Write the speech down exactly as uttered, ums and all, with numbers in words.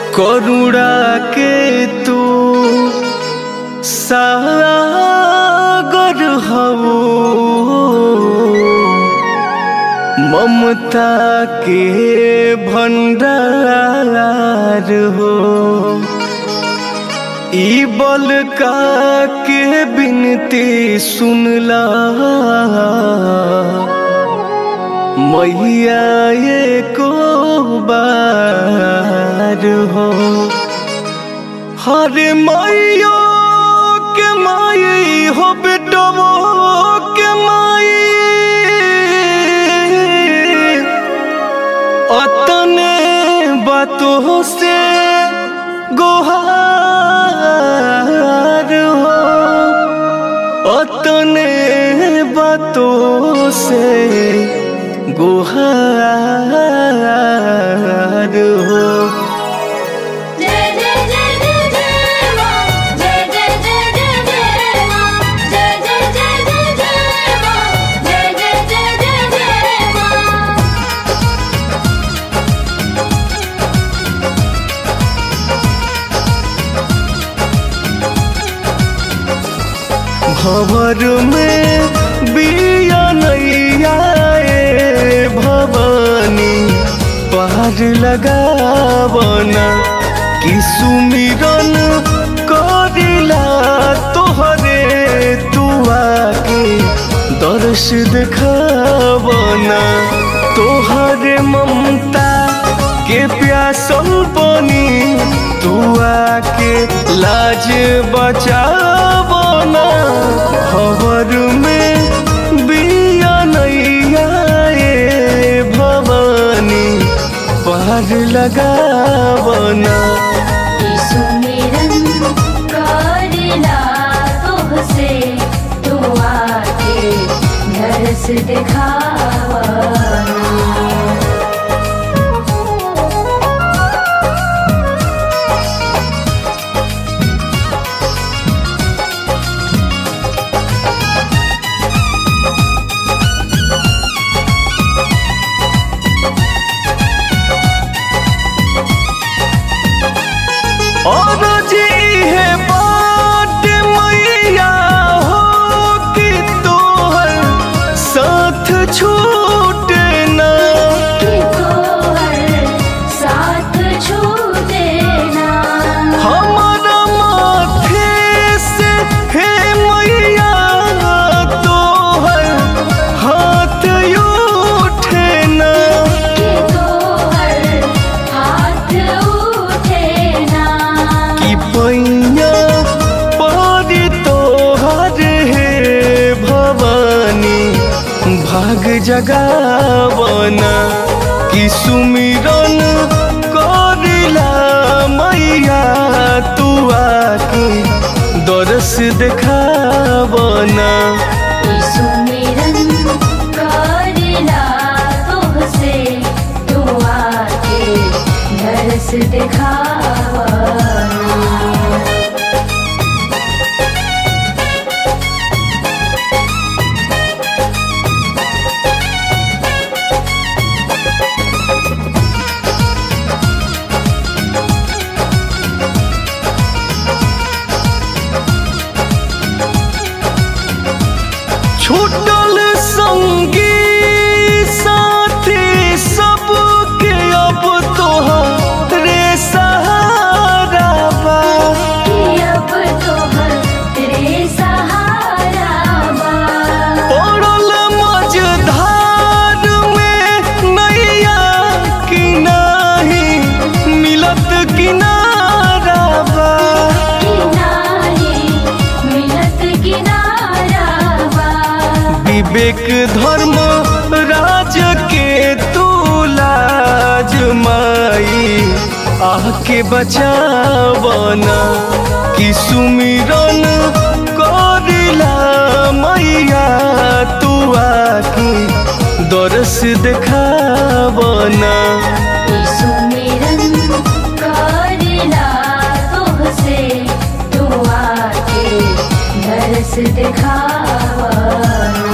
करुणा के तू सागर हवो, ममता के भंडार हो। ई बल का के बिनती सुनला मैया ये को बार हो। हरे मैया के माई हो बेटो के माई, अतने बातों से गोहार हो, अतने बातों से गोहार हो। भंवर में बिया नैया भवानी पार लगावना, कि सुमिरन करिला तोहरे तुआ के दर्श देखावना। तोहरे ममता के प्यासल बनी तुआ के लाज बचावना। भंवर में बिया नैया भवानी पार लगावना। सुमिरन करिला तोहसे तुआ के दर्श देखावना। और जी है बात मैया हो कि तोहर साथ छूटे ना, कि तोहर साथ छूटे ना। हमारा माथे से है मैया तोहर हाथ उठे ना, कि तोहर हाथ उठे ना। कि पैया पारी तोहर है भवानी भाग जगावना। कि सुमिरन करिला मैया तुआ के दर्श देखावना। सुमिरन करिला तोहसे तुआ के दर्श देखावना। छूटल संगी साथी सबके अब तोहरे सहारा बा, कि अब तोहरे सहारा बा। पड़ल मझधार में नैया कि नाही मिलत किनारा बा, कि नाही मिलत किनारा बा। विवेक धर्म राज के तू लाज माई आके बचावना। कि सुमिरन करिला मैया तुआ के दर्श देखावना। सुमिरन करिला तोहसे तुआ के दर्श देखावना।